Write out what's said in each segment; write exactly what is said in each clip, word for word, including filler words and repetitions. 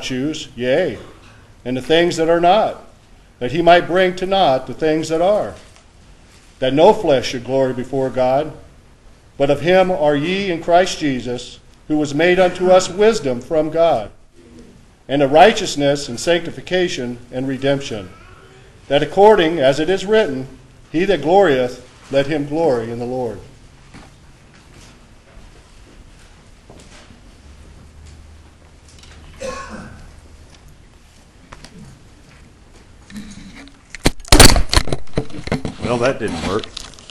choose, yea, and the things that are not, that he might bring to naught the things that are, that no flesh should glory before God. But of him are ye in Christ Jesus, who was made unto us wisdom from God, and a righteousness and sanctification and redemption, that according as it is written, he that glorieth, let him glory in the Lord. Well, that didn't work.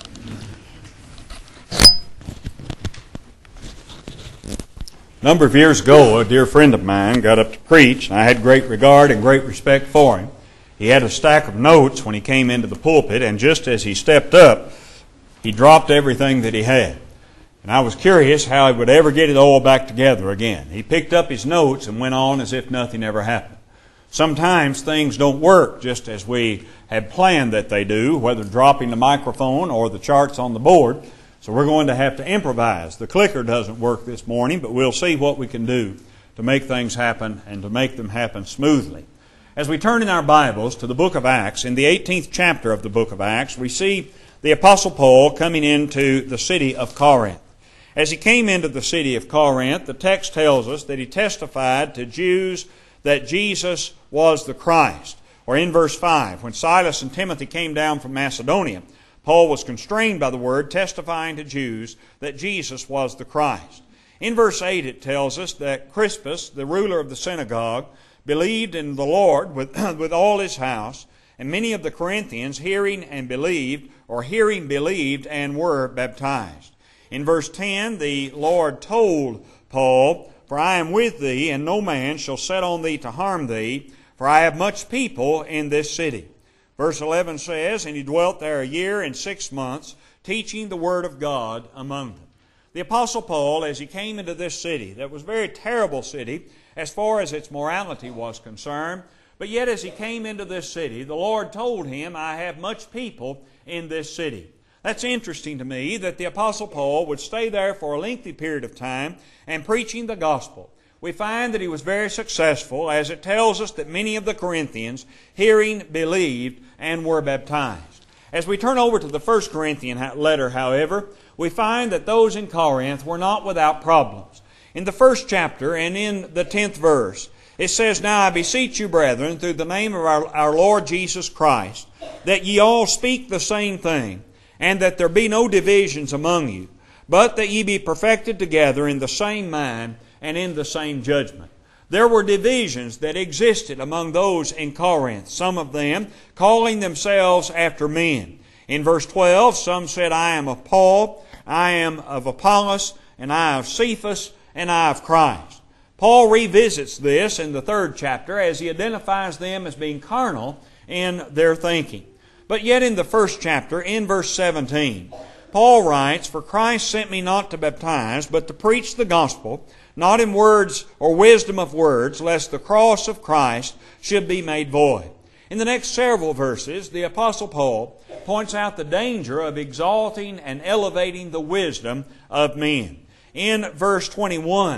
A number of years ago, a dear friend of mine got up to preach, and I had great regard and great respect for him. He had a stack of notes when he came into the pulpit, and just as he stepped up, he dropped everything that he had. And I was curious how he would ever get it all back together again. He picked up his notes and went on as if nothing ever happened. Sometimes things don't work just as we had planned that they do, whether dropping the microphone or the charts on the board. So we're going to have to improvise. The clicker doesn't work this morning, but we'll see what we can do to make things happen and to make them happen smoothly. As we turn in our Bibles to the book of Acts, in the eighteenth chapter of the book of Acts, we see the Apostle Paul coming into the city of Corinth. As he came into the city of Corinth, the text tells us that he testified to Jews that Jesus was the Christ. Or in verse five, when Silas and Timothy came down from Macedonia, Paul was constrained by the word, testifying to Jews that Jesus was the Christ. In verse eight it tells us that Crispus, the ruler of the synagogue, believed in the Lord with, with all his house, and many of the Corinthians hearing and believed, or hearing believed and were baptized. In verse ten, the Lord told Paul, "For I am with thee, and no man shall set on thee to harm thee, for I have much people in this city." Verse eleven says, "And he dwelt there a year and six months, teaching the word of God among them." The Apostle Paul, as he came into this city, that was a very terrible city as far as its morality was concerned, but yet as he came into this city, the Lord told him, "I have much people in this city." That's interesting to me that the Apostle Paul would stay there for a lengthy period of time and preaching the gospel. We find that he was very successful, as it tells us that many of the Corinthians, hearing, believed, and were baptized. As we turn over to the First Corinthian letter, however, we find that those in Corinth were not without problems. In the first chapter and in the tenth verse, it says, "Now I beseech you, brethren, through the name of our, our Lord Jesus Christ, that ye all speak the same thing, and that there be no divisions among you, but that ye be perfected together in the same mind and in the same judgment." There were divisions that existed among those in Corinth, some of them calling themselves after men. In verse twelve, some said, "I am of Paul, I am of Apollos, and I of Cephas, and I of Christ." Paul revisits this in the third chapter as he identifies them as being carnal in their thinking. But yet in the first chapter, in verse seventeen, Paul writes, "For Christ sent me not to baptize, but to preach the gospel, not in words or wisdom of words, lest the cross of Christ should be made void." In the next several verses, the Apostle Paul points out the danger of exalting and elevating the wisdom of men. In verse twenty-one,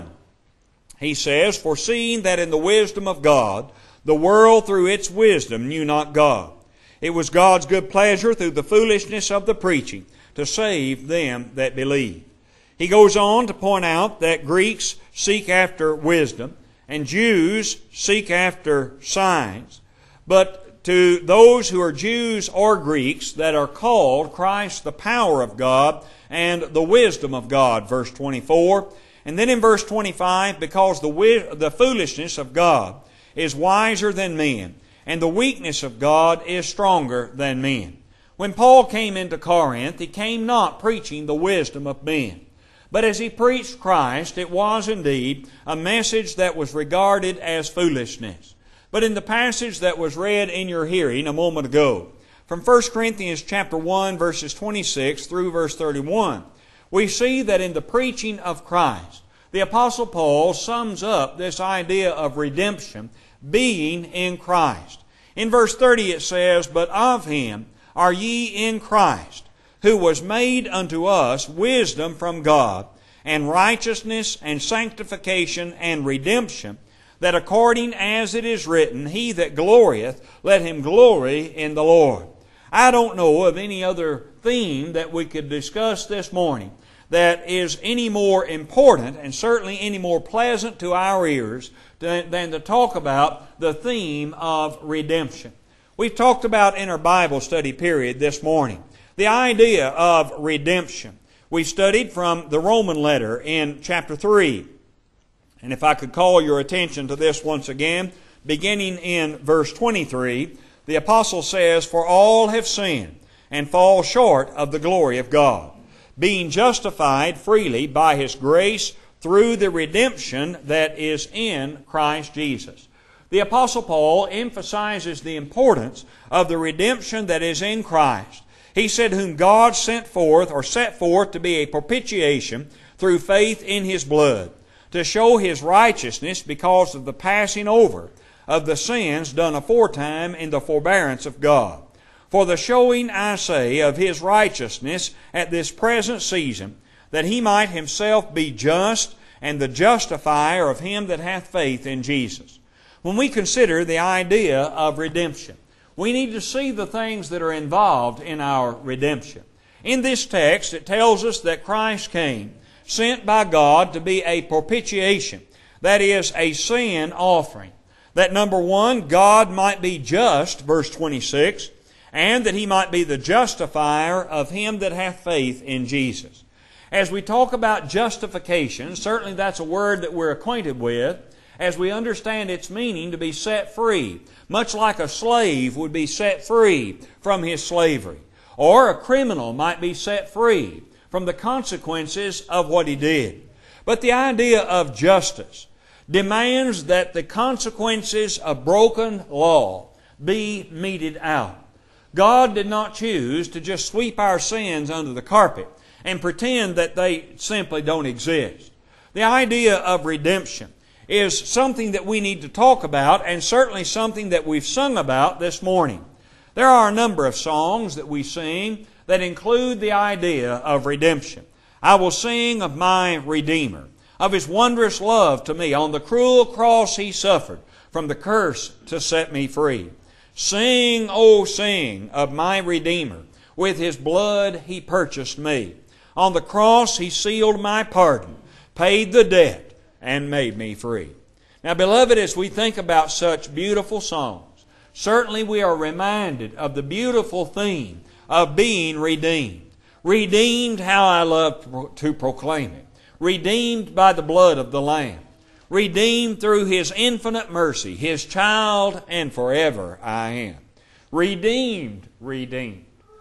he says, "Foreseeing that in the wisdom of God, the world through its wisdom knew not God. It was God's good pleasure through the foolishness of the preaching to save them that believe." He goes on to point out that Greeks seek after wisdom and Jews seek after signs. But to those who are Jews or Greeks that are called, Christ the power of God and the wisdom of God, verse twenty-four. And then in verse twenty-five, "Because the, the foolishness of God is wiser than men, and the weakness of God is stronger than men." When Paul came into Corinth, he came not preaching the wisdom of men. But as he preached Christ, it was indeed a message that was regarded as foolishness. But in the passage that was read in your hearing a moment ago, from First Corinthians chapter one, verses twenty-six through verse thirty-one, we see that in the preaching of Christ, the Apostle Paul sums up this idea of redemption being in Christ. In verse thirty it says, "But of Him are ye in Christ, who was made unto us wisdom from God, and righteousness and sanctification and redemption, that according as it is written, He that glorieth, let him glory in the Lord. I don't know of any other theme that we could discuss this morning that is any more important and certainly any more pleasant to our ears than, than to talk about the theme of redemption. We've talked about in our Bible study period this morning the idea of redemption. We studied from the Roman letter in chapter three. And if I could call your attention to this once again, beginning in verse twenty-three, the apostle says, For all have sinned and fall short of the glory of God, being justified freely by His grace through the redemption that is in Christ Jesus. The apostle Paul emphasizes the importance of the redemption that is in Christ. He said, whom God sent forth or set forth to be a propitiation through faith in His blood, to show His righteousness because of the passing over of the sins done aforetime in the forbearance of God. For the showing, I say, of His righteousness at this present season, that He might Himself be just and the justifier of him that hath faith in Jesus. When we consider the idea of redemption, we need to see the things that are involved in our redemption. In this text, it tells us that Christ came, sent by God to be a propitiation, that is, a sin offering. That number one, God might be just, verse twenty-six, and that He might be the justifier of him that hath faith in Jesus. As we talk about justification, certainly that's a word that we're acquainted with, as we understand its meaning to be set free, much like a slave would be set free from his slavery, or a criminal might be set free from the consequences of what he did. But the idea of justice demands that the consequences of broken law be meted out. God did not choose to just sweep our sins under the carpet and pretend that they simply don't exist. The idea of redemption is something that we need to talk about, and certainly something that we've sung about this morning. There are a number of songs that we sing that include the idea of redemption. I will sing of my Redeemer, of His wondrous love to me. On the cruel cross He suffered from the curse to set me free. Sing, oh sing, of my Redeemer. With His blood He purchased me. On the cross He sealed my pardon, paid the debt, and made me free. Now, beloved, as we think about such beautiful songs, certainly we are reminded of the beautiful theme of being redeemed. Redeemed, how I love to proclaim it. Redeemed by the blood of the Lamb. Redeemed through His infinite mercy, His child, and forever I am. Redeemed, redeemed.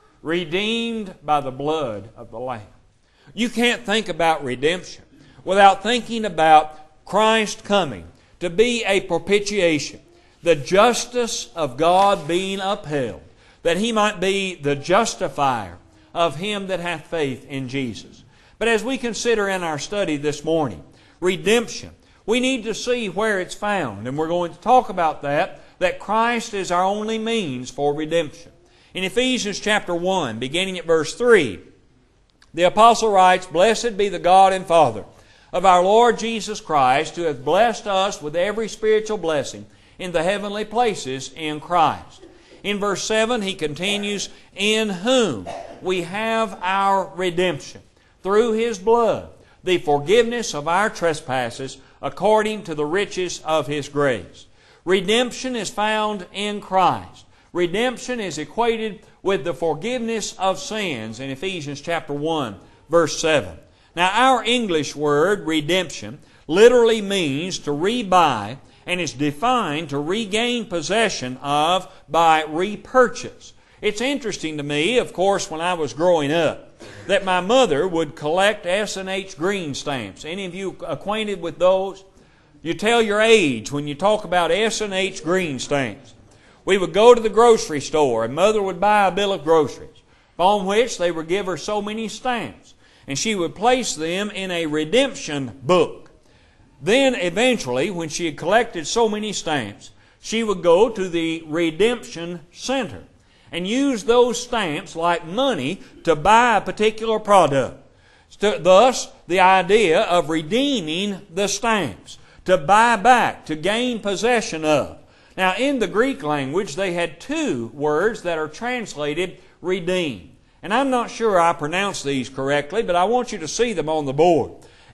Redeemed by the blood of the Lamb. You can't think about redemption without thinking about Christ coming to be a propitiation, the justice of God being upheld, that He might be the justifier of him that hath faith in Jesus. But as we consider in our study this morning, redemption, we need to see where it's found, and we're going to talk about that, that Christ is our only means for redemption. In Ephesians chapter one, beginning at verse three, the apostle writes, Blessed be the God and Father of our Lord Jesus Christ, who hath blessed us with every spiritual blessing in the heavenly places in Christ. In verse seven, he continues, In whom we have our redemption, through His blood, the forgiveness of our trespasses, according to the riches of His grace. Redemption is found in Christ. Redemption is equated with the forgiveness of sins in Ephesians chapter one, verse seven. Now, our English word, redemption, literally means to rebuy, and is defined to regain possession of by repurchase. It's interesting to me, of course, when I was growing up, that my mother would collect S and H green stamps. Any of you acquainted with those? You tell your age when you talk about S and H green stamps. We would go to the grocery store, and Mother would buy a bill of groceries, upon which they would give her so many stamps, and she would place them in a redemption book. Then eventually, when she had collected so many stamps, she would go to the redemption center and use those stamps like money to buy a particular product. Thus, the idea of redeeming the stamps, to buy back, to gain possession of. Now, in the Greek language, they had two words that are translated redeem. And I'm not sure I pronounced these correctly, but I want you to see them on the board.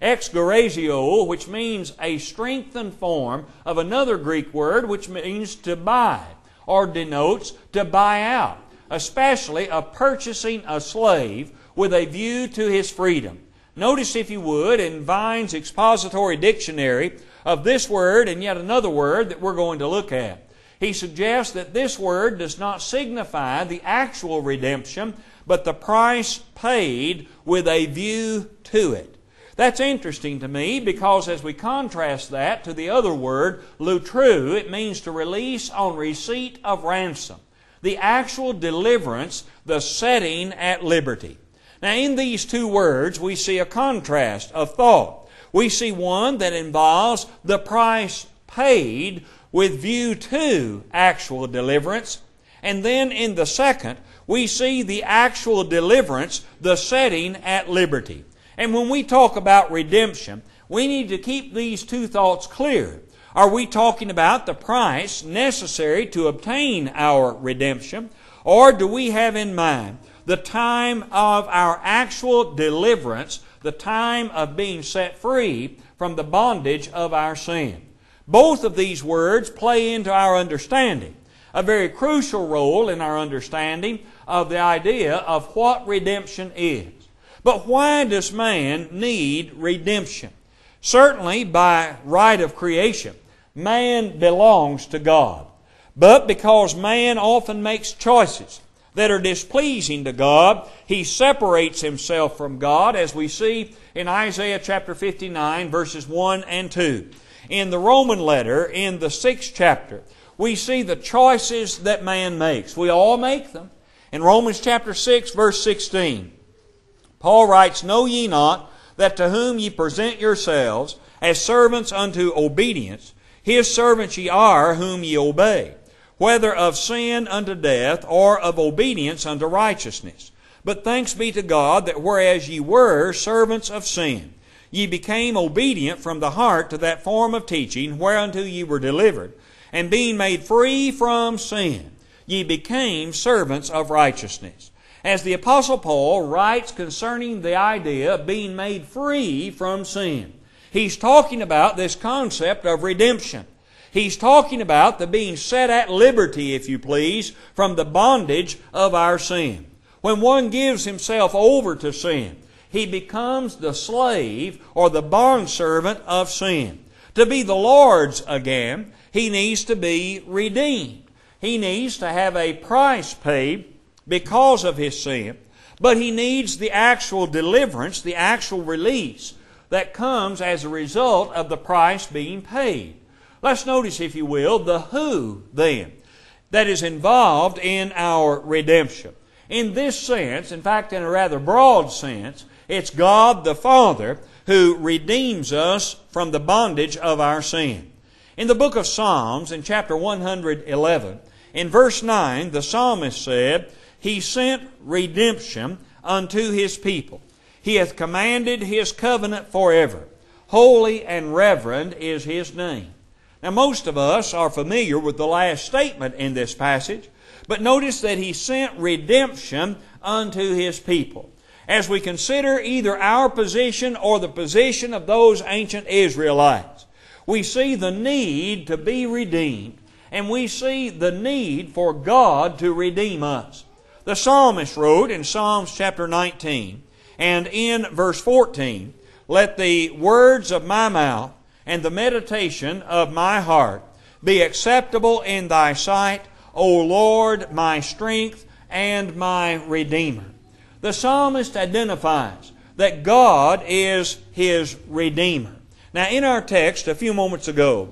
Exgorazio, which means a strengthened form of another Greek word, which means to buy, or denotes to buy out, especially of purchasing a slave with a view to his freedom. Notice, if you would, in Vine's expository dictionary of this word and yet another word that we're going to look at. He suggests that this word does not signify the actual redemption, but the price paid with a view to it. That's interesting to me because as we contrast that to the other word, lutru, it means to release on receipt of ransom. The actual deliverance, the setting at liberty. Now, in these two words, we see a contrast of thought. We see one that involves the price paid with view to actual deliverance. And then in the second, we see the actual deliverance, the setting at liberty. And when we talk about redemption, we need to keep these two thoughts clear. Are we talking about the price necessary to obtain our redemption? Or do we have in mind the time of our actual deliverance, the time of being set free from the bondage of our sin? Both of these words play into our understanding, a very crucial role in our understanding of the idea of what redemption is. But why does man need redemption? Certainly, by right of creation, man belongs to God. But because man often makes choices that are displeasing to God, he separates himself from God, as we see in Isaiah chapter fifty-nine, verses one and two. In the Roman letter, in the sixth chapter, we see the choices that man makes. We all make them. In Romans chapter six, verse sixteen, Paul writes, "Know ye not that to whom ye present yourselves as servants unto obedience, his servants ye are whom ye obey, whether of sin unto death, or of obedience unto righteousness. But thanks be to God that whereas ye were servants of sin, ye became obedient from the heart to that form of teaching whereunto ye were delivered, and being made free from sin, ye became servants of righteousness." As the Apostle Paul writes concerning the idea of being made free from sin, he's talking about this concept of redemption. He's talking about the being set at liberty, if you please, from the bondage of our sin. When one gives himself over to sin, he becomes the slave or the bondservant of sin. To be the Lord's again, he needs to be redeemed. He needs to have a price paid because of his sin, but he needs the actual deliverance, the actual release that comes as a result of the price being paid. Let's notice, if you will, the who, then, that is involved in our redemption. In this sense, in fact, in a rather broad sense, it's God the Father who redeems us from the bondage of our sin. In the book of Psalms, in chapter one hundred eleven, in verse nine, the psalmist said, "He sent redemption unto His people. He hath commanded His covenant forever. Holy and reverend is His name." Now, most of us are familiar with the last statement in this passage, but notice that He sent redemption unto His people. As we consider either our position or the position of those ancient Israelites, we see the need to be redeemed, and we see the need for God to redeem us. The psalmist wrote in Psalms chapter nineteen, and in verse fourteen, "Let the words of my mouth and the meditation of my heart be acceptable in Thy sight, O Lord, my strength and my Redeemer." The psalmist identifies that God is his Redeemer. Now, in our text a few moments ago,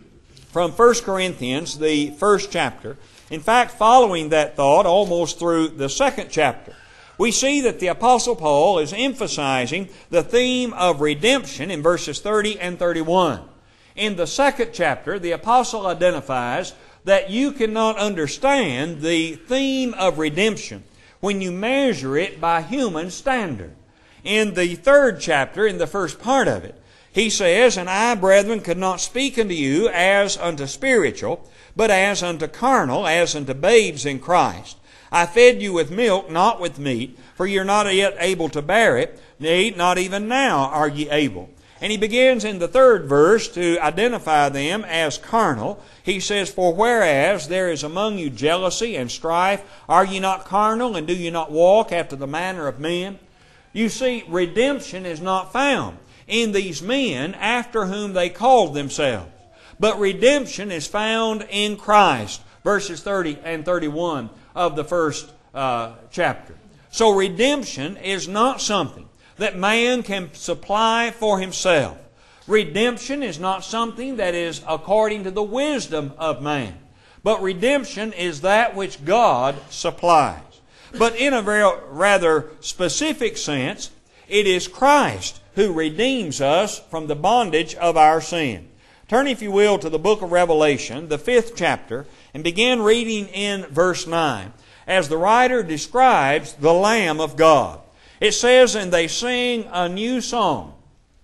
from First Corinthians, the first chapter, in fact, following that thought almost through the second chapter, we see that the Apostle Paul is emphasizing the theme of redemption in verses thirty and thirty-one. In the second chapter, the Apostle identifies that you cannot understand the theme of redemption when you measure it by human standard. In the third chapter, in the first part of it, He says, And I, brethren, could not speak unto you as unto spiritual, but as unto carnal, as unto babes in Christ. I fed you with milk, not with meat, for ye are not yet able to bear it, nay, not even now are ye able. And he begins in the third verse to identify them as carnal. He says, For whereas there is among you jealousy and strife, are ye not carnal, and do ye not walk after the manner of men? You see, redemption is not found in these men after whom they called themselves. But redemption is found in Christ. Verses thirty and thirty-one of the first uh, chapter. So redemption is not something that man can supply for himself. Redemption is not something that is according to the wisdom of man. But redemption is that which God supplies. But in a very, rather specific sense, it is Christ who redeems us from the bondage of our sin. Turn, if you will, to the book of Revelation, the fifth chapter, and begin reading in verse nine, as the writer describes the Lamb of God. It says, And they sing a new song,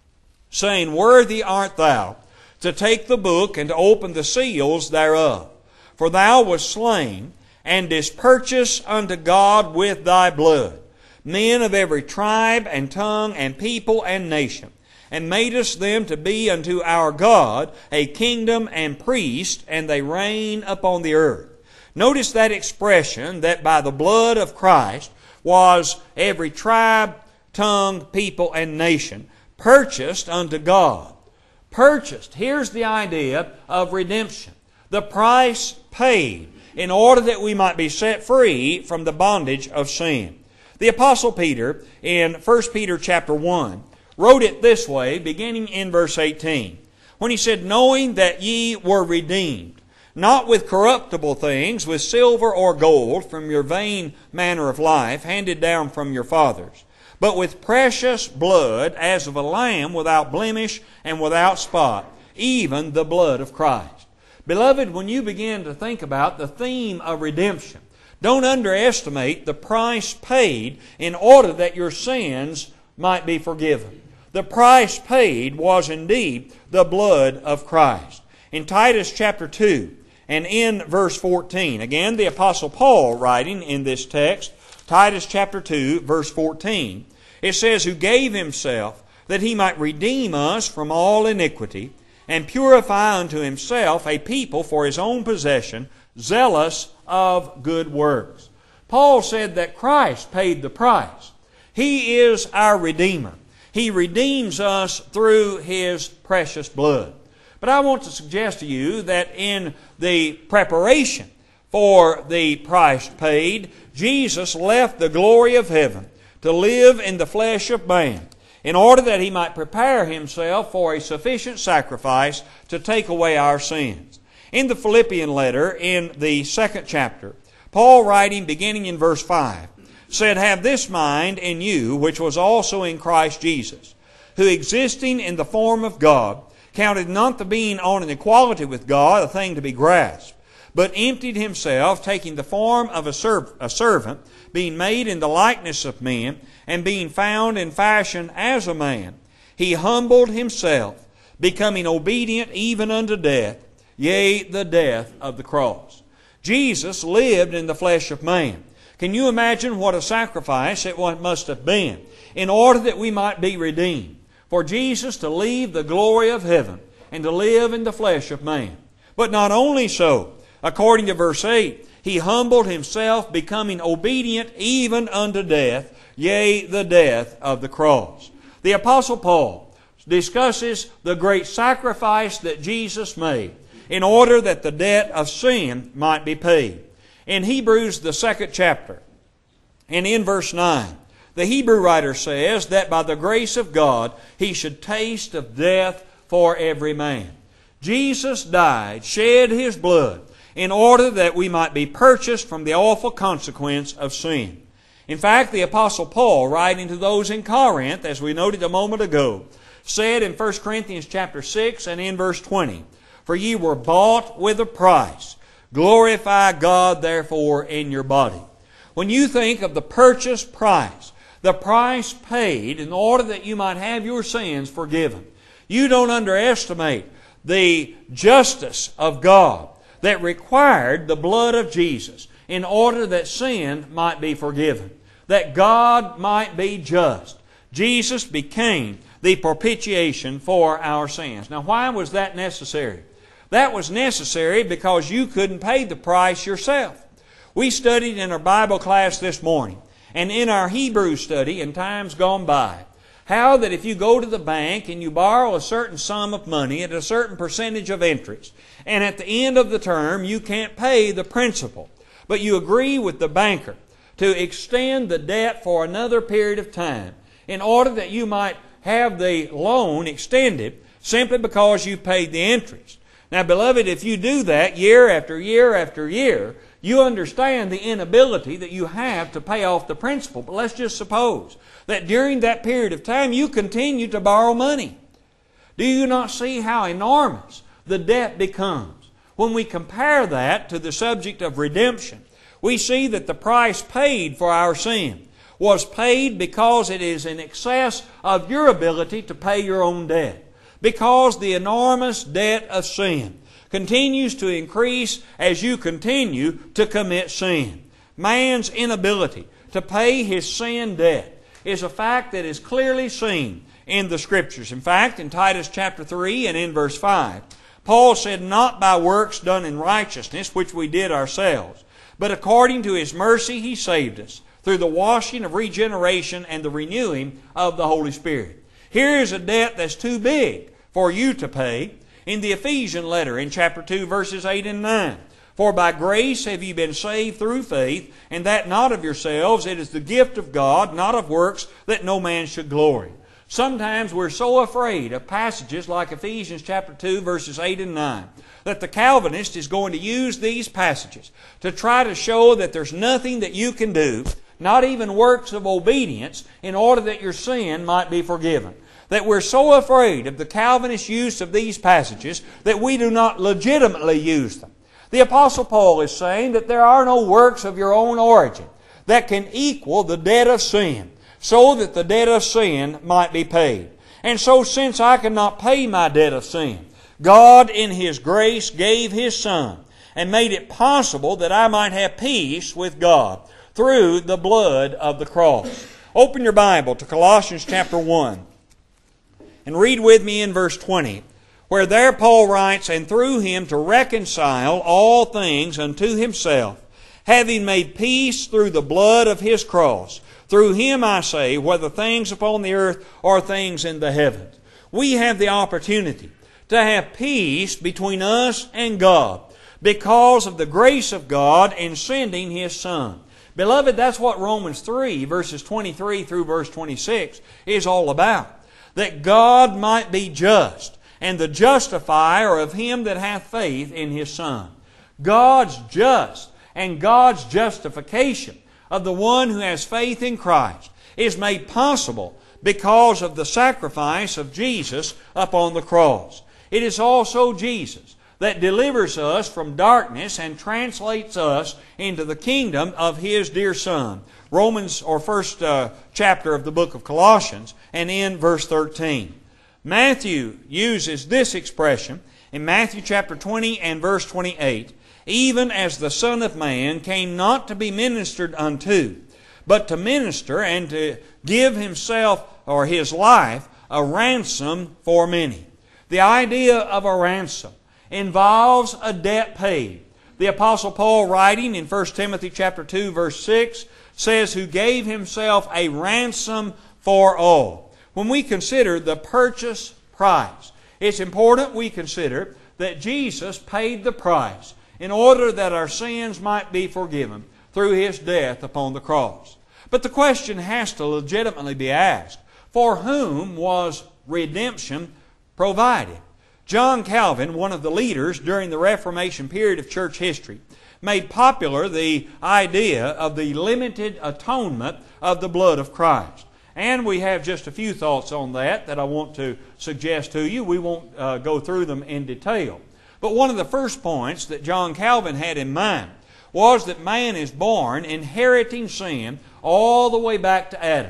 saying, Worthy art thou to take the book and to open the seals thereof. For thou wast slain, and didst purchase unto God with thy blood men of every tribe and tongue and people and nation, and madest them to be unto our God a kingdom and priest, and they reign upon the earth. Notice that expression, that by the blood of Christ was every tribe, tongue, people, and nation purchased unto God. Purchased. Here's the idea of redemption. The price paid in order that we might be set free from the bondage of sin. The Apostle Peter, in First Peter chapter one, wrote it this way, beginning in verse eighteen, when he said, Knowing that ye were redeemed, not with corruptible things, with silver or gold, from your vain manner of life, handed down from your fathers, but with precious blood, as of a lamb without blemish and without spot, even the blood of Christ. Beloved, when you begin to think about the theme of redemption, don't underestimate the price paid in order that your sins might be forgiven. The price paid was indeed the blood of Christ. In Titus chapter two and in verse fourteen, again the Apostle Paul writing in this text, Titus chapter two, verse fourteen, it says, Who gave Himself that He might redeem us from all iniquity, and purify unto Himself a people for His own possession, zealous of good works. Paul said that Christ paid the price. He is our Redeemer. He redeems us through His precious blood. But I want to suggest to you that in the preparation for the price paid, Jesus left the glory of heaven to live in the flesh of man, in order that He might prepare Himself for a sufficient sacrifice to take away our sins. In the Philippian letter, in the second chapter, Paul writing beginning in verse five, said, Have this mind in you, which was also in Christ Jesus, who existing in the form of God, counted not the being on an equality with God a thing to be grasped, but emptied Himself, taking the form of a, serv- a servant, being made in the likeness of men, and being found in fashion as a man, He humbled Himself, becoming obedient even unto death, yea, the death of the cross. Jesus lived in the flesh of man. Can you imagine what a sacrifice it must have been in order that we might be redeemed? For Jesus to leave the glory of heaven and to live in the flesh of man. But not only so, according to verse eight, He humbled Himself, becoming obedient even unto death, yea, the death of the cross. The Apostle Paul discusses the great sacrifice that Jesus made in order that the debt of sin might be paid. In Hebrews, the second chapter, and in verse nine, the Hebrew writer says that by the grace of God he should taste of death for every man. Jesus died, shed His blood, in order that we might be purchased from the awful consequence of sin. In fact, the Apostle Paul, writing to those in Corinth, as we noted a moment ago, said in First Corinthians chapter six and in verse twenty, For ye were bought with a price. Glorify God, therefore, in your body. When you think of the purchase price, the price paid in order that you might have your sins forgiven, You don't underestimate the justice of God that required the blood of Jesus in order that sin might be forgiven, that God might be just. Jesus became the propitiation for our sins. Now, why was that necessary? That was necessary because you couldn't pay the price yourself. We studied in our Bible class this morning and in our Hebrew study in times gone by how that if you go to the bank and you borrow a certain sum of money at a certain percentage of interest, and at the end of the term you can't pay the principal, but you agree with the banker to extend the debt for another period of time in order that you might have the loan extended simply because you paid the interest. Now, beloved, if you do that year after year after year, you understand the inability that you have to pay off the principal. But let's just suppose that during that period of time you continue to borrow money. Do you not see how enormous the debt becomes? When we compare that to the subject of redemption, we see that the price paid for our sin was paid because it is in excess of your ability to pay your own debt. Because the enormous debt of sin continues to increase as you continue to commit sin. Man's inability to pay his sin debt is a fact that is clearly seen in the Scriptures. In fact, in Titus chapter three and in verse five, Paul said, "Not by works done in righteousness, which we did ourselves, but according to His mercy He saved us, through the washing of regeneration and the renewing of the Holy Spirit." Here is a debt that's too big for you to pay. In the Ephesian letter in chapter two verses eight and nine, "For by grace have ye been saved through faith, and that not of yourselves, it is the gift of God, not of works, that no man should glory." Sometimes we're so afraid of passages like Ephesians chapter two verses eight and nine that the Calvinist is going to use these passages to try to show that there's nothing that you can do, not even works of obedience, in order that your sin might be forgiven. That we're so afraid of the Calvinist use of these passages that we do not legitimately use them. The Apostle Paul is saying that there are no works of your own origin that can equal the debt of sin, so that the debt of sin might be paid. And so, since I cannot pay my debt of sin, God in His grace gave His Son and made it possible that I might have peace with God through the blood of the cross. Open your Bible to Colossians chapter one. And read with me in verse twenty, where there Paul writes, "And through Him to reconcile all things unto Himself, having made peace through the blood of His cross. Through Him, I say, whether things upon the earth or things in the heavens." We have the opportunity to have peace between us and God because of the grace of God in sending His Son. Beloved, that's what Romans three, verses twenty-three through verse twenty-six is all about. That God might be just, and the justifier of him that hath faith in His Son. God's just, and God's justification of the one who has faith in Christ is made possible because of the sacrifice of Jesus upon the cross. It is also Jesus that delivers us from darkness and translates us into the kingdom of His dear Son. Romans, or first uh, chapter of the book of Colossians, and in verse thirteen. Matthew uses this expression in Matthew chapter twenty and verse twenty-eight, "Even as the Son of Man came not to be ministered unto, but to minister and to give Himself or His life a ransom for many." The idea of a ransom involves a debt paid. The Apostle Paul, writing in First Timothy chapter two verse six, says, "Who gave Himself a ransom for all." When we consider the purchase price, it's important we consider that Jesus paid the price in order that our sins might be forgiven through His death upon the cross. But the question has to legitimately be asked, for whom was redemption provided? John Calvin, one of the leaders during the Reformation period of church history, made popular the idea of the limited atonement of the blood of Christ. And we have just a few thoughts on that that I want to suggest to you. We won't uh, go through them in detail. But one of the first points that John Calvin had in mind was that man is born inheriting sin all the way back to Adam.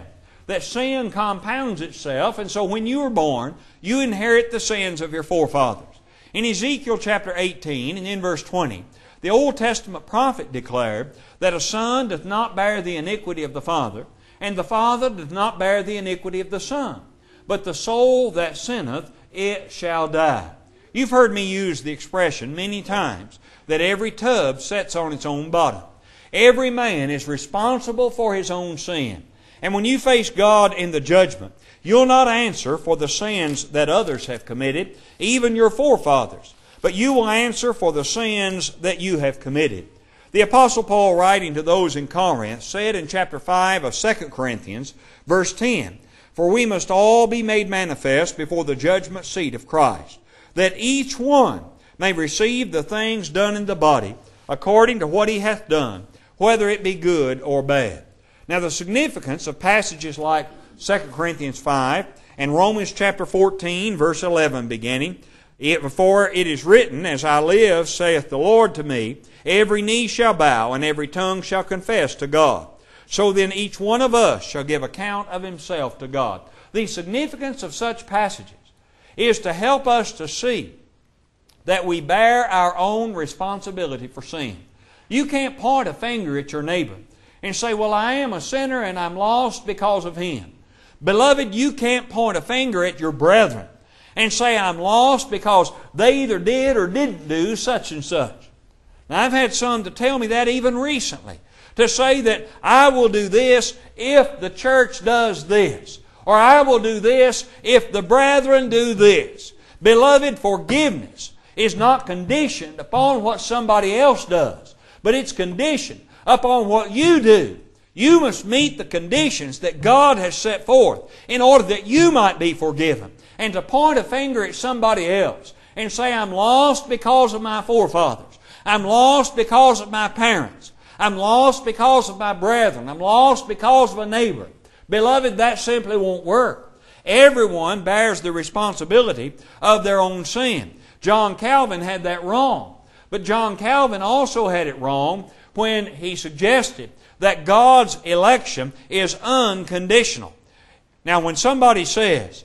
that sin compounds itself, and so when you are born, you inherit the sins of your forefathers. In Ezekiel chapter eighteen and in verse twenty, the Old Testament prophet declared that a son doth not bear the iniquity of the father, and the father doth not bear the iniquity of the son. But the soul that sinneth, it shall die. You've heard me use the expression many times that every tub sets on its own bottom. Every man is responsible for his own sin. And when you face God in the judgment, you'll not answer for the sins that others have committed, even your forefathers, but you will answer for the sins that you have committed. The Apostle Paul, writing to those in Corinth, said in chapter five of Second Corinthians, verse ten, "For we must all be made manifest before the judgment seat of Christ, that each one may receive the things done in the body, according to what he hath done, whether it be good or bad." Now the significance of passages like Second Corinthians five and Romans chapter fourteen, verse eleven beginning, "For it is written, As I live, saith the Lord to me, every knee shall bow, and every tongue shall confess to God. So then each one of us shall give account of himself to God." The significance of such passages is to help us to see that we bear our own responsibility for sin. You can't point a finger at your neighbor and say, "Well, I am a sinner and I'm lost because of him." Beloved, you can't point a finger at your brethren and say, "I'm lost because they either did or didn't do such and such." Now, I've had some to tell me that even recently, to say that I will do this if the church does this, or I will do this if the brethren do this. Beloved, forgiveness is not conditioned upon what somebody else does, but it's conditioned upon what you do. You must meet the conditions that God has set forth in order that you might be forgiven. And to point a finger at somebody else and say, "I'm lost because of my forefathers. I'm lost because of my parents. I'm lost because of my brethren. I'm lost because of a neighbor." Beloved, that simply won't work. Everyone bears the responsibility of their own sin. John Calvin had that wrong. But John Calvin also had it wrong when he suggested that God's election is unconditional. Now, when somebody says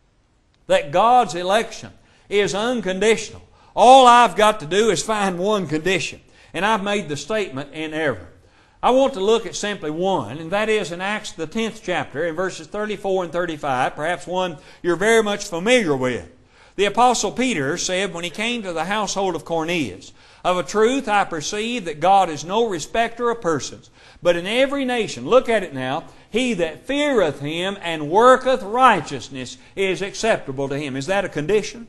that God's election is unconditional, all I've got to do is find one condition, and I've made the statement in error. I want to look at simply one, and that is in Acts the tenth chapter, in verses thirty-four and thirty-five, perhaps one you're very much familiar with. The Apostle Peter said when he came to the household of Cornelius, "Of a truth I perceive that God is no respecter of persons, but in every nation," look at it now, "he that feareth Him and worketh righteousness is acceptable to Him." Is that a condition?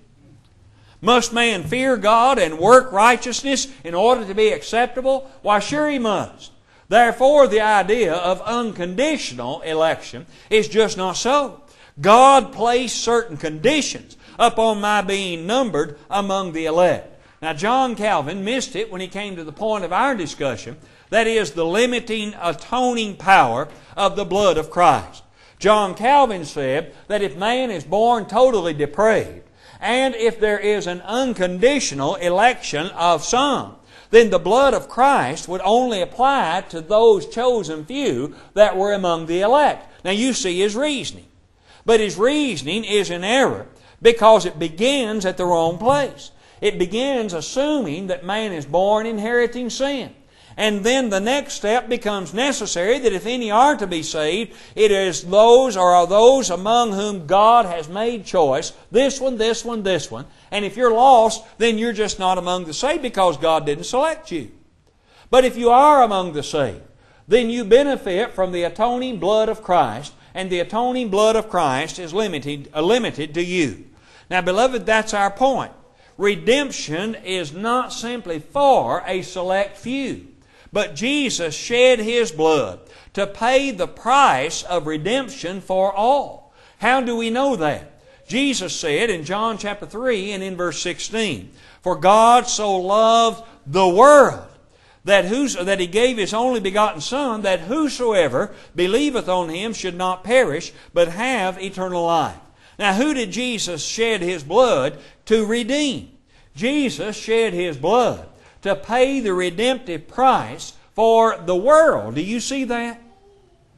Must man fear God and work righteousness in order to be acceptable? Why, sure he must. Therefore, the idea of unconditional election is just not so. God placed certain conditions upon my being numbered among the elect. Now, John Calvin missed it when he came to the point of our discussion, that is, the limiting, atoning power of the blood of Christ. John Calvin said that if man is born totally depraved, and if there is an unconditional election of some, then the blood of Christ would only apply to those chosen few that were among the elect. Now you see his reasoning. But his reasoning is in error because it begins at the wrong place. It begins assuming that man is born inheriting sin. And then the next step becomes necessary, that if any are to be saved, it is those or are those among whom God has made choice. This one, this one, this one. And if you're lost, then you're just not among the saved because God didn't select you. But if you are among the saved, then you benefit from the atoning blood of Christ, and the atoning blood of Christ is limited, uh, limited to you. Now, beloved, that's our point. Redemption is not simply for a select few. But Jesus shed His blood to pay the price of redemption for all. How do we know that? Jesus said in John chapter three and in verse sixteen, "For God so loved the world, that, whos- that He gave His only begotten Son, that whosoever believeth on Him should not perish, but have eternal life." Now, who did Jesus shed His blood to redeem? Jesus shed His blood to pay the redemptive price for the world. Do you see that?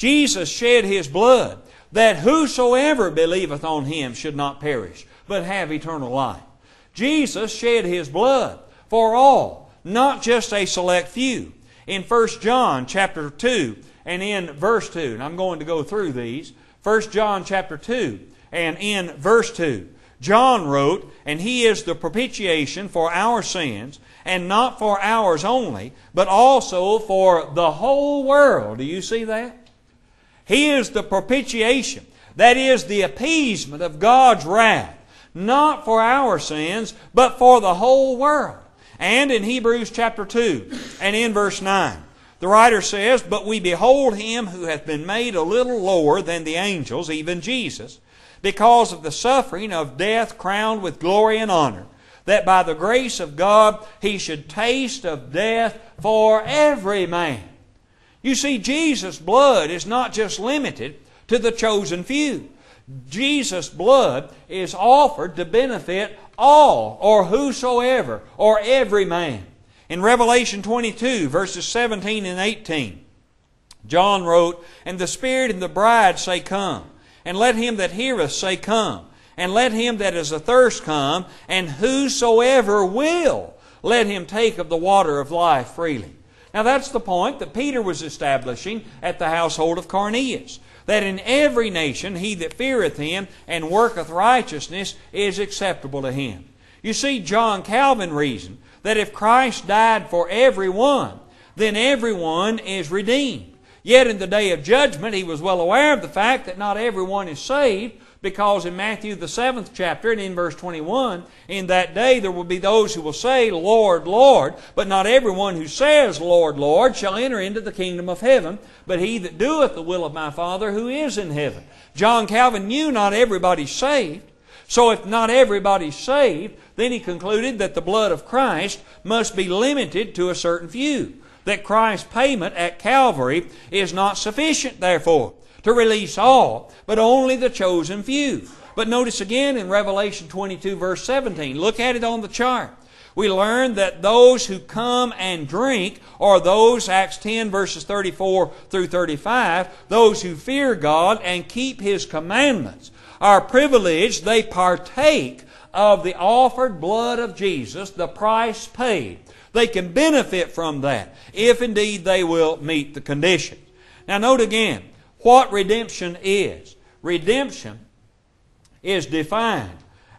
Jesus shed His blood that whosoever believeth on Him should not perish, but have eternal life. Jesus shed His blood for all, not just a select few. In First John chapter two and in verse two, and I'm going to go through these, First John chapter two and in verse two, John wrote, "And He is the propitiation for our sins, and not for ours only, but also for the whole world." Do you see that? He is the propitiation. That is the appeasement of God's wrath. Not for our sins, but for the whole world. And in Hebrews chapter two and in verse nine, the writer says, "But we behold Him who hath been made a little lower than the angels, even Jesus, because of the suffering of death crowned with glory and honor, that by the grace of God He should taste of death for every man." You see, Jesus' blood is not just limited to the chosen few. Jesus' blood is offered to benefit all, or whosoever, or every man. In Revelation twenty-two, verses seventeen and eighteen, John wrote, "And the Spirit and the bride say, Come. And let him that heareth say, Come. And let him that is athirst come. And whosoever will, let him take of the water of life freely." Now that's the point that Peter was establishing at the household of Cornelius. That in every nation he that feareth Him and worketh righteousness is acceptable to Him. You see, John Calvin reasoned that if Christ died for everyone, then everyone is redeemed. Yet in the day of judgment he was well aware of the fact that not everyone is saved, because in Matthew the seventh chapter and in verse twenty-one, "In that day there will be those who will say, Lord, Lord, but not everyone who says, Lord, Lord, shall enter into the kingdom of heaven, but he that doeth the will of my Father who is in heaven." John Calvin knew not everybody's saved. So if not everybody's saved, then he concluded that the blood of Christ must be limited to a certain few. That Christ's payment at Calvary is not sufficient, therefore, to release all, but only the chosen few. But notice again in Revelation twenty-two, verse seventeen. Look at it on the chart. We learn that those who come and drink, or those, Acts ten, verses thirty-four through thirty-five, those who fear God and keep His commandments, are privileged. They partake of the offered blood of Jesus, the price paid. They can benefit from that, if indeed they will meet the conditions. Now note again what redemption is. Redemption is defined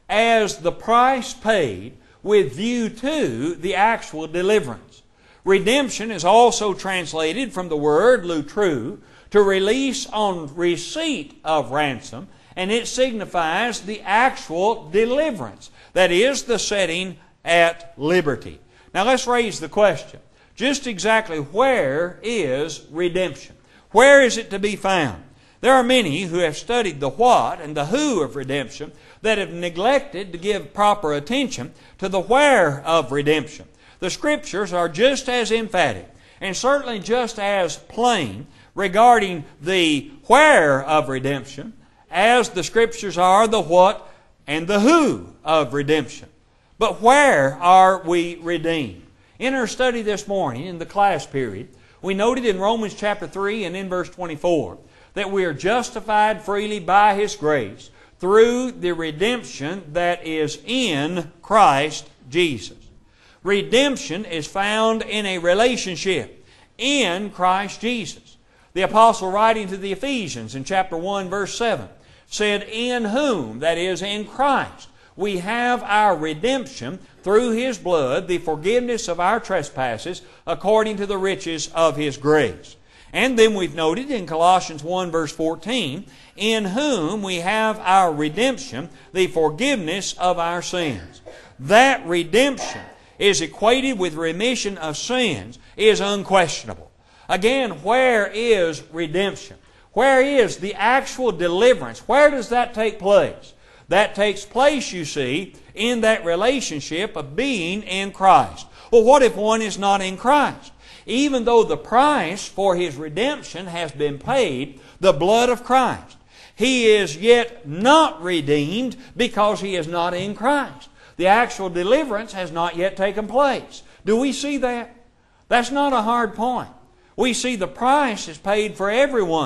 as the price paid with view to the actual deliverance. Redemption is also translated from the word lutru, to release on receipt of ransom, and it signifies the actual deliverance. That is, the setting at liberty. Now let's raise the question. Just exactly where is redemption? Where is it to be found? There are many who have studied the what and the who of redemption that have neglected to give proper attention to the where of redemption. The Scriptures are just as emphatic and certainly just as plain regarding the where of redemption as the Scriptures are the what and the who of redemption. But where are we redeemed? In our study this morning, in the class period, we noted in Romans chapter three and in verse twenty-four that we are justified freely by His grace through the redemption that is in Christ Jesus. Redemption is found in a relationship in Christ Jesus. The apostle writing to the Ephesians in chapter one verse seven said, "In whom," that is in Christ, "we have our redemption through His blood, the forgiveness of our trespasses, according to the riches of His grace." And then we've noted in Colossians one verse fourteen, "In whom we have our redemption, the forgiveness of our sins." That redemption is equated with remission of sins is unquestionable. Again, where is redemption? Where is the actual deliverance? Where does that take place? That takes place, you see, in that relationship of being in Christ. Well, what if one is not in Christ? Even though the price for his redemption has been paid, the blood of Christ, he is yet not redeemed because he is not in Christ. The actual deliverance has not yet taken place. Do we see that? That's not a hard point. We see the price is paid for everyone.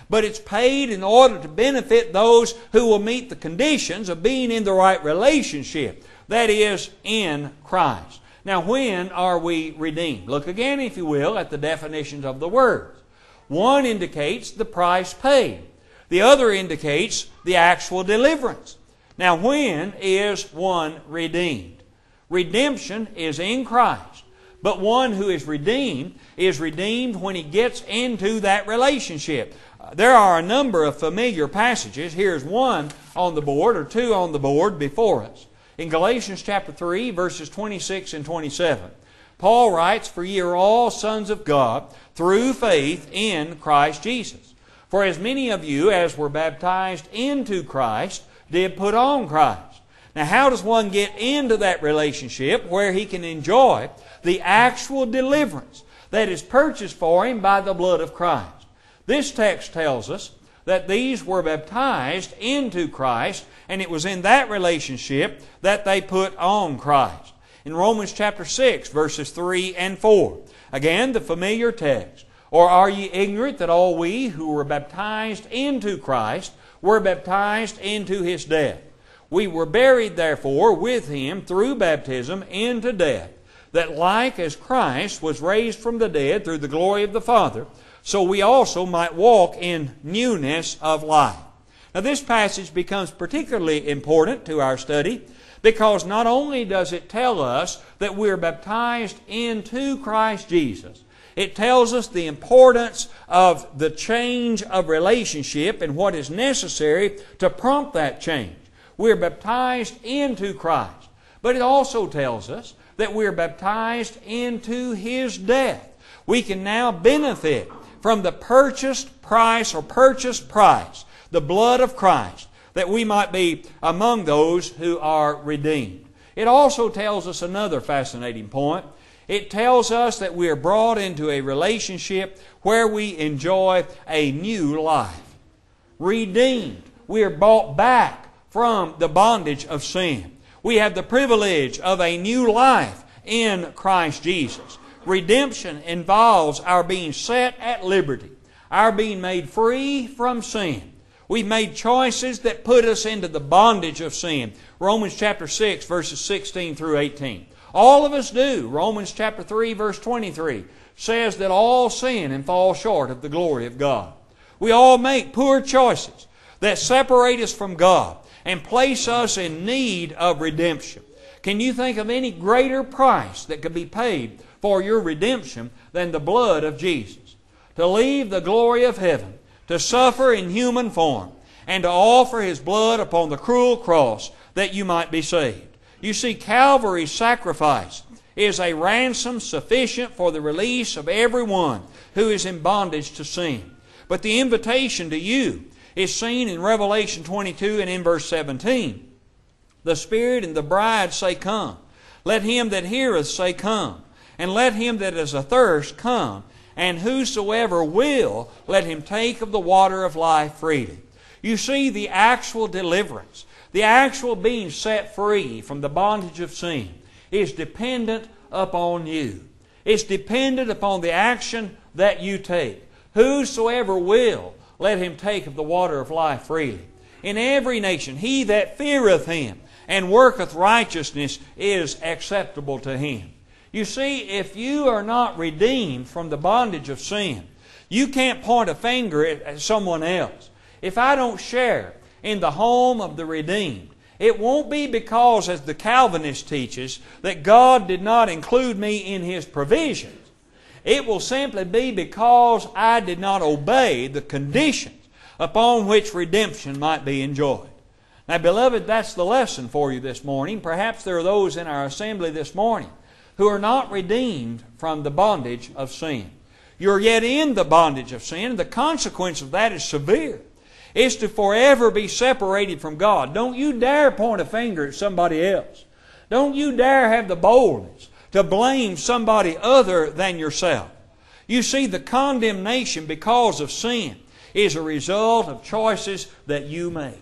but it's paid in order to benefit those who will meet the conditions of being in the right relationship, that is, in Christ. Now, when are we redeemed? Look again, if you will, at the definitions of the words. One indicates the price paid. The other indicates the actual deliverance. Now, when is one redeemed? Redemption is in Christ. But one who is redeemed is redeemed when he gets into that relationship. There are a number of familiar passages. Here's one on the board, or two on the board before us. In Galatians chapter three, verses twenty-six and twenty-seven, Paul writes, "For ye are all sons of God through faith in Christ Jesus. For as many of you as were baptized into Christ did put on Christ." Now, how does one get into that relationship where he can enjoy the actual deliverance that is purchased for him by the blood of Christ? This text tells us that these were baptized into Christ, and it was in that relationship that they put on Christ. In Romans chapter six, verses three and four, again the familiar text, "Or are ye ignorant that all we who were baptized into Christ were baptized into His death? We were buried therefore with Him through baptism into death, that like as Christ was raised from the dead through the glory of the Father, so we also might walk in newness of life." Now, this passage becomes particularly important to our study because not only does it tell us that we're baptized into Christ Jesus, it tells us the importance of the change of relationship and what is necessary to prompt that change. We're baptized into Christ, but it also tells us that we're baptized into His death. We can now benefit from the purchased price or purchased price, the blood of Christ, that we might be among those who are redeemed. It also tells us another fascinating point. It tells us that we are brought into a relationship where we enjoy a new life. Redeemed. We are bought back from the bondage of sin. We have the privilege of a new life in Christ Jesus. Redemption involves our being set at liberty, our being made free from sin. We've made choices that put us into the bondage of sin. Romans chapter six, verses sixteen through eighteen. All of us do. Romans chapter three, verse twenty-three says that all sin and fall short of the glory of God. We all make poor choices that separate us from God and place us in need of redemption. Can you think of any greater price that could be paid for your redemption than the blood of Jesus? To leave the glory of heaven, to suffer in human form, and to offer His blood upon the cruel cross that you might be saved. You see, Calvary's sacrifice is a ransom sufficient for the release of everyone who is in bondage to sin. But the invitation to you is seen in Revelation twenty-two and in verse seventeen. The Spirit and the bride say, "Come." Let him that heareth say, "Come." And let him that is athirst come. And whosoever will, let him take of the water of life freely. You see, the actual deliverance, the actual being set free from the bondage of sin is dependent upon you. It's dependent upon the action that you take. Whosoever will, let him take of the water of life freely. In every nation, he that feareth Him and worketh righteousness is acceptable to Him. You see, if you are not redeemed from the bondage of sin, you can't point a finger at someone else. If I don't share in the home of the redeemed, it won't be because, as the Calvinist teaches, that God did not include me in His provisions. It will simply be because I did not obey the conditions upon which redemption might be enjoyed. Now, beloved, that's the lesson for you this morning. Perhaps there are those in our assembly this morning who are not redeemed from the bondage of sin. You're yet in the bondage of sin, and the consequence of that is severe. It's to forever be separated from God. Don't you dare point a finger at somebody else. Don't you dare have the boldness to blame somebody other than yourself. You see, the condemnation because of sin is a result of choices that you make.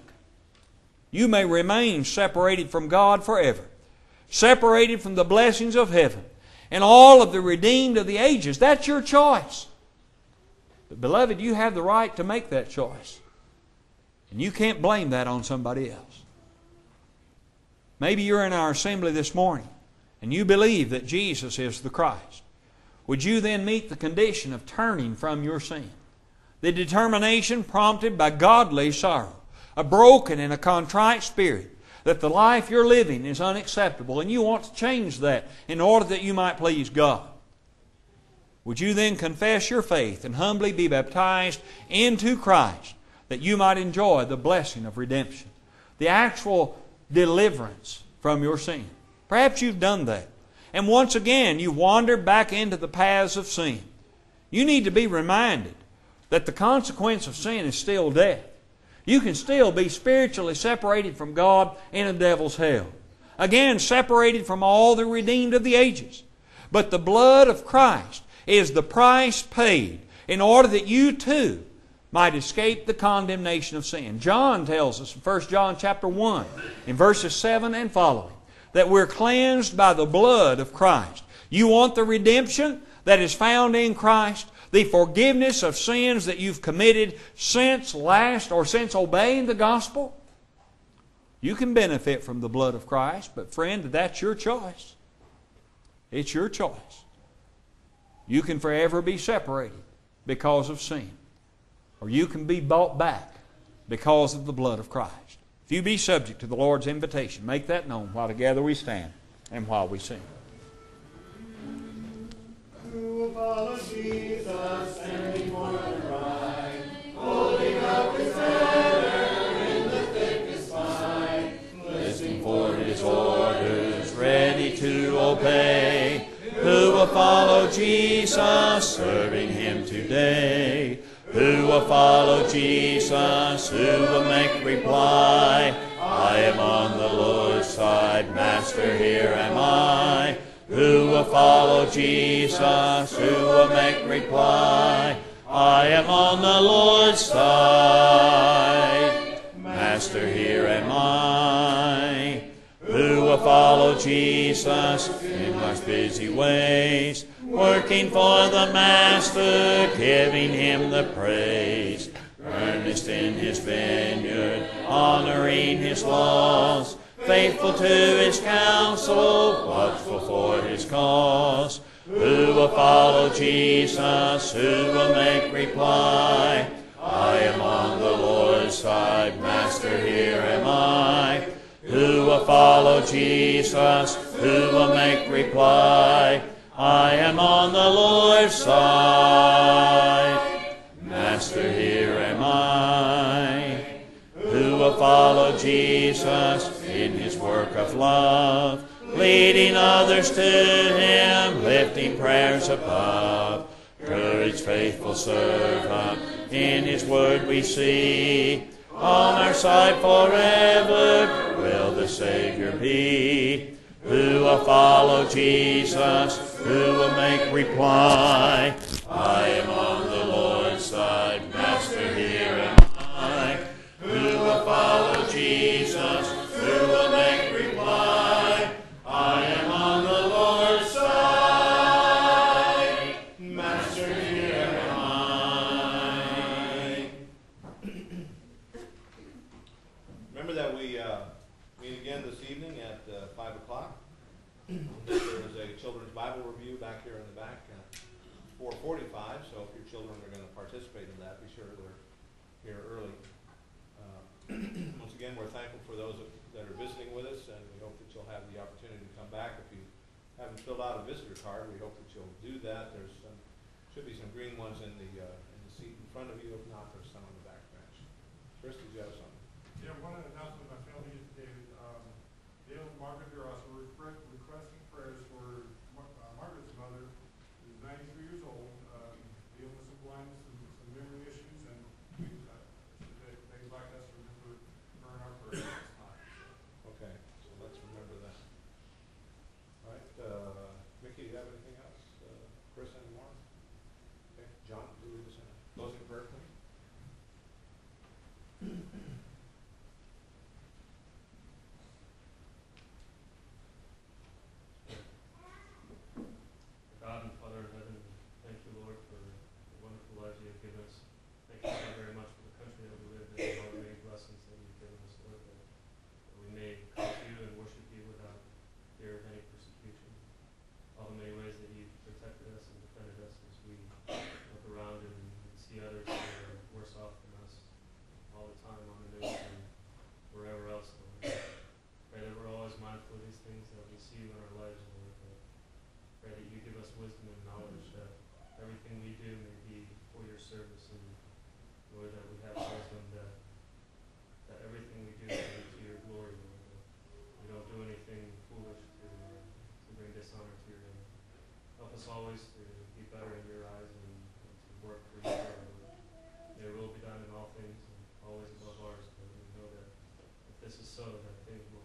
You may remain separated from God forever, separated from the blessings of heaven and all of the redeemed of the ages. That's your choice. But beloved, you have the right to make that choice. And you can't blame that on somebody else. Maybe you're in our assembly this morning and you believe that Jesus is the Christ. Would you then meet the condition of turning from your sin? The determination prompted by godly sorrow, a broken and a contrite spirit, that the life you're living is unacceptable and you want to change that in order that you might please God. Would you then confess your faith and humbly be baptized into Christ that you might enjoy the blessing of redemption, the actual deliverance from your sin? Perhaps you've done that. And once again, you wander back into the paths of sin. You need to be reminded that the consequence of sin is still death. You can still be spiritually separated from God in a devil's hell. Again, separated from all the redeemed of the ages. But the blood of Christ is the price paid in order that you too might escape the condemnation of sin. John tells us in First John chapter one, in verses seven and following, that we're cleansed by the blood of Christ. You want the redemption that is found in Christ, the forgiveness of sins that you've committed since last or since obeying the gospel? You can benefit from the blood of Christ, but friend, that's your choice. It's your choice. You can forever be separated because of sin, or you can be bought back because of the blood of Christ. If you be subject to the Lord's invitation, make that known while together we stand and while we sing. Who will follow Jesus, standing for the right, holding up His banner in the thickest fight, listening for His orders, ready to obey. Who will follow Jesus, serving Him today? Who will follow Jesus? Who will make reply? I am on the Lord's side, Master, here am I. Who will follow Jesus? Who will make reply? I am on the Lord's side, Master, here am I. Who will follow Jesus in life's busy ways, working for the Master, giving Him the praise, earnest in His vineyard, honoring His laws, faithful to His counsel, watchful for His cause? Who will follow Jesus? Who will make reply? I am on the Lord's side, Master, here am I. Who will follow Jesus? Who will make reply? I am on the Lord's side, Master, here am I. Who will follow Jesus in His work of love, leading others to Him, lifting prayers above? Courage, faithful servant, in His word we see. On our side forever will the Savior be. Who will follow Jesus? Who will make reply? I am on the Lord's side, Master, here am I. Who will follow Jesus? Who will make reply? I am on the Lord's side, Master, here am I. Remember that we uh, meet again this evening at uh, five o'clock. There is a children's Bible review back here in the back, uh, four forty-five, so if your children are going to participate in that, be sure they're here early. Uh, once again, we're thankful for those that are visiting with us, and we hope that you'll have the opportunity to come back. If you haven't filled out a visitor card, we hope that you'll do that. There's some, should be some green ones in the, uh, in the seat in front of you. If not, there's some on the back bench. Chris, did you have something? Yeah, one announcement I found here today, um, Dale and Margaret are also request, requesting prayers for Mar uh, Margaret's mother, who's ninety-three years old, um, dealing with some blindness and some memory issues, and we, uh, they, they'd like us to remember her in our prayers this time. Okay, so let's remember that. All right, uh, Mickey, do you have anything else? Uh, Chris, any more? Okay, John, do we just closing prayer, please? us always to be better in your eyes and, and to work for you. And your will be done in all things and always above ours. But we know that if this is so, that things will